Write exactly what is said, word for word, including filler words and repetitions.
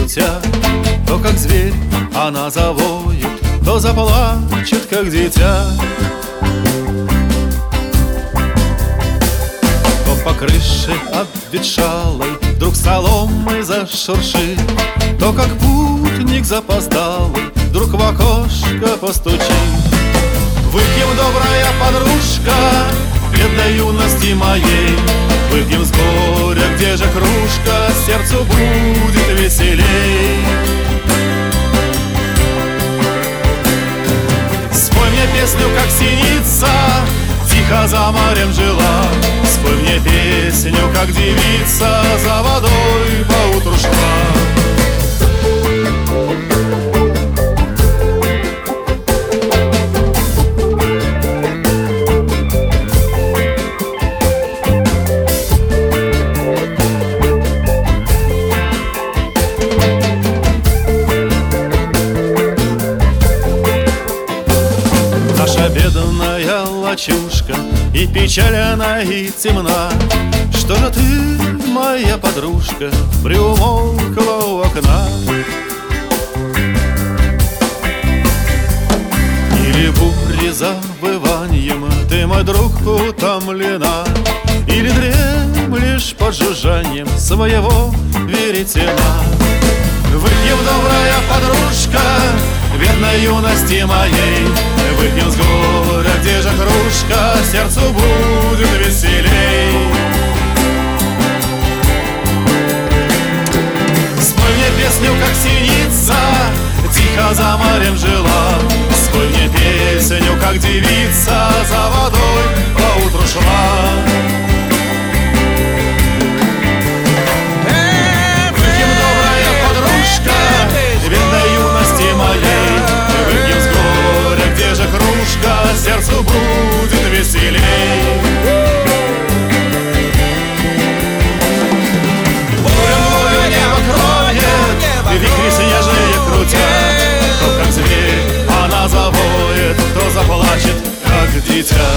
крутя. То как зверь она завоет, то заплачет, как дитя. То по крыше обветшалой вдруг соломой зашуршит, то как путник запоздалый вдруг в окошко постучит. Выпьем, добрая подружка, бедной юности моей, выпьем с горя, где же кружка, сердцу будет веселей. Спой мне песню, как синица тихо за морем жила, спой мне песню, как девица за водой поутру шла. Наша бедная лачушка и печальна, и темна. Что же ты, моя подружка, приумолкла у окна? Или бурей завыванием ты, мой друг, утомлена, или дремлешь под жужжанием своего веретена. Выпьем, добрая подружка, бедной юности моей, выпьем с горя, где же кружка, сердцу будет веселей. Спой мне песню, как синица тихо за морем жила, спой мне песню, как девица за водой поутру шла. Сердцу будет веселей. Буря-буря небо кроет, вихри снежные крутя, то как зверь она завоет, то заплачет, как дитя.